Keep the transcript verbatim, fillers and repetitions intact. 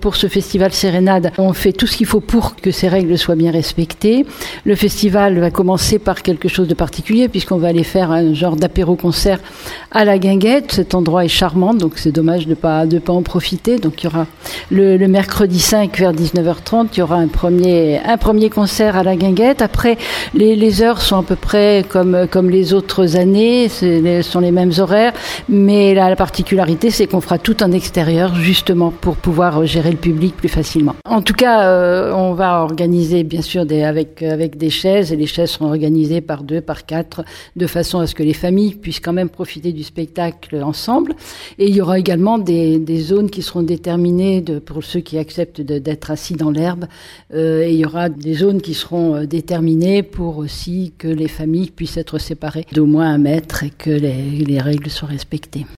pour ce festival Sérénade, on fait tout ce qu'il faut pour que ces règles soient bien respectées. Le festival va commencer par quelque chose de particulier puisqu'on va aller faire un genre d'apéro-concert à la Guinguette. Cet endroit est charmant, donc c'est dommage de ne pas, de pas en profiter. Donc il y aura le, le mercredi cinq vers dix-neuf heures trente, il y aura un premier, un premier concert à la Guinguette. Après, les, les heures sont à peu près comme, comme les autres années, ce sont les mêmes horaires, mais la, la particularité, c'est qu'on fera tout en extérieur, justement, pour pouvoir gérer le public plus facilement. En tout cas, euh, on va organiser, bien sûr, des, avec, avec des chaises, et les chaises seront organisées par deux, par quatre, de façon à ce que les familles puissent quand même profiter du spectacle ensemble. Et il y aura également des, des zones qui seront déterminées de, pour ceux qui acceptent de, d'être assis dans l'herbe. Euh, et il y aura des zones qui seront déterminées pour aussi que les familles puissent être séparées d'au moins un mètre et que les, les règles soient respectées.